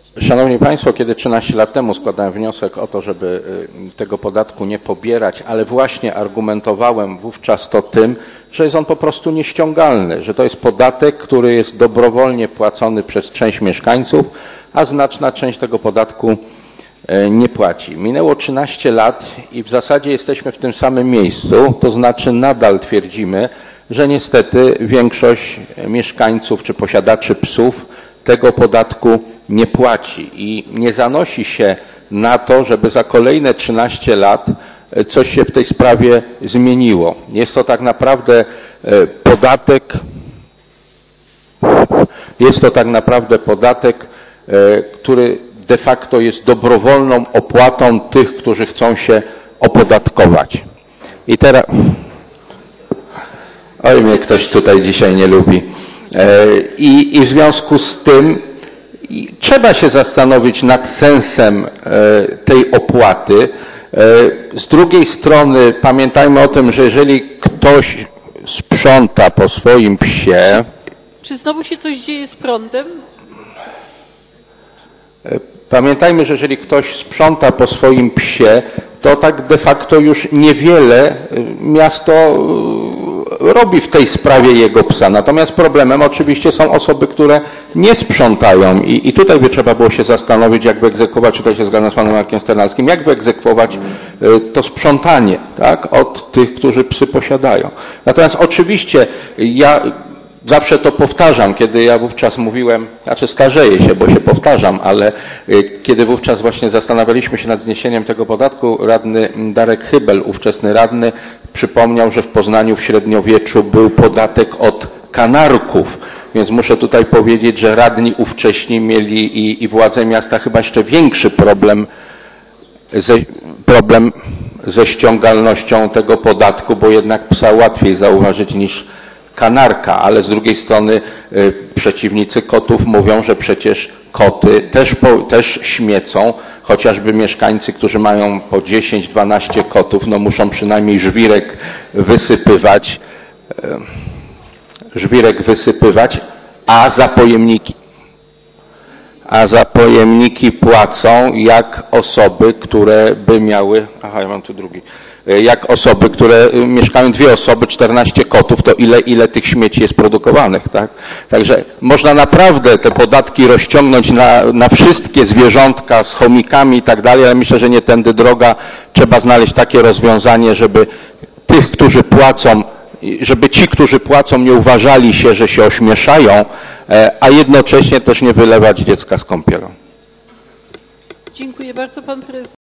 Szanowni Państwo, kiedy 13 lat temu składałem wniosek o to, żeby tego podatku nie pobierać, ale właśnie argumentowałem wówczas to tym, że jest on po prostu nieściągalny, że to jest podatek, który jest dobrowolnie płacony przez część mieszkańców, a znaczna część tego podatku nie płaci. Minęło 13 lat i w zasadzie jesteśmy w tym samym miejscu, to znaczy nadal twierdzimy, że niestety większość mieszkańców czy posiadaczy psów tego podatku nie płaci i nie zanosi się na to, żeby za kolejne 13 lat coś się w tej sprawie zmieniło. Jest to tak naprawdę podatek, który de facto jest dobrowolną opłatą tych, którzy chcą się opodatkować. I teraz... Oj, mnie ktoś tutaj dzisiaj nie lubi. I w związku z tym trzeba się zastanowić nad sensem tej opłaty. Z drugiej strony pamiętajmy o tym, że jeżeli ktoś sprząta po swoim psie... Czy znowu się coś dzieje z prądem? Pamiętajmy, że jeżeli ktoś sprząta po swoim psie, to tak de facto już niewiele miasto robi w tej sprawie jego psa. Natomiast problemem oczywiście są osoby, które nie sprzątają i tutaj by trzeba było się zastanowić, jak wyegzekwować, tutaj się zgadzam z panem Markiem Sternalskim, jak wyegzekwować to sprzątanie, tak, od tych, którzy psy posiadają. Natomiast oczywiście ja zawsze to powtarzam, kiedy ja wówczas mówiłem, znaczy starzeję się, bo się powtarzam, ale kiedy wówczas właśnie zastanawialiśmy się nad zniesieniem tego podatku, radny Darek Hybel, ówczesny radny, przypomniał, że w Poznaniu w średniowieczu był podatek od kanarków, więc muszę tutaj powiedzieć, że radni ówcześni mieli i władze miasta chyba jeszcze większy problem ze ściągalnością tego podatku, bo jednak psa łatwiej zauważyć niż kanarka, ale z drugiej strony przeciwnicy kotów mówią, że przecież koty też śmiecą, chociażby mieszkańcy, którzy mają po 10-12 kotów, no muszą przynajmniej żwirek wysypywać, a za pojemniki płacą jak osoby, które by miały, aha, ja mam tu drugi, jak osoby, które mieszkają 2 osoby, 14 kotów, to ile tych śmieci jest produkowanych, tak? Także można naprawdę te podatki rozciągnąć na wszystkie zwierzątka z chomikami i tak dalej, ale myślę, że nie tędy droga. Trzeba znaleźć takie rozwiązanie, żeby tych, którzy płacą, żeby ci, którzy płacą, nie uważali się, że się ośmieszają, a jednocześnie też nie wylewać dziecka z kąpielą. Dziękuję bardzo, pan prezes.